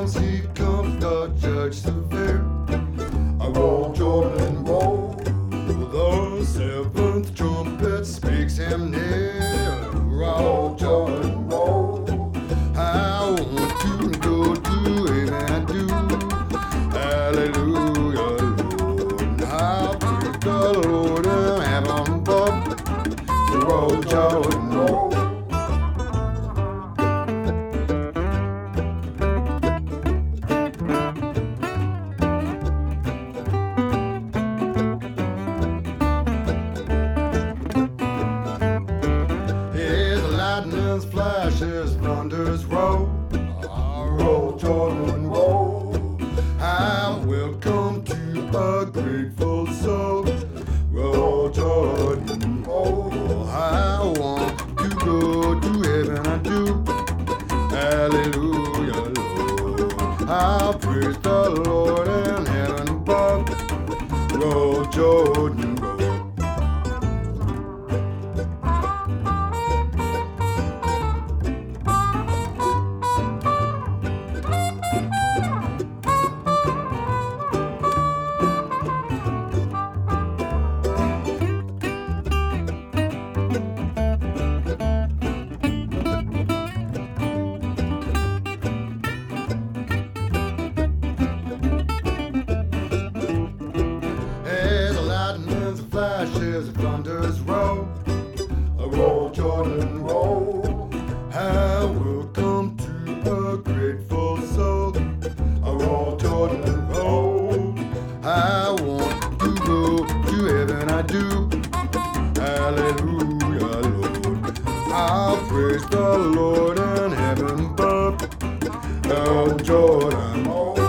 he comes, the judge severe. I roll, Jordan, roll. The seventh trumpet speaks him near. Roll, Jordan, roll. I want to go to heaven, I do. Hallelujah, Lord. I praise the Lord in heaven above. Roll, Jordan, roll. Lightning's flashes, thunders roll. Roll, Jordan, roll. I will come to a grateful soul. Roll, Jordan, roll. I want to go to heaven, I do. Hallelujah, Lord. I praise the Lord in heaven above. Roll, Jordan, roll. Flashes, thunders roll. Roll, Jordan, roll. I will come to a grateful soul. Roll, Jordan, roll. I want to go to heaven, I do. Hallelujah, Lord. I'll praise the Lord in heaven above. Oh, Jordan, roll.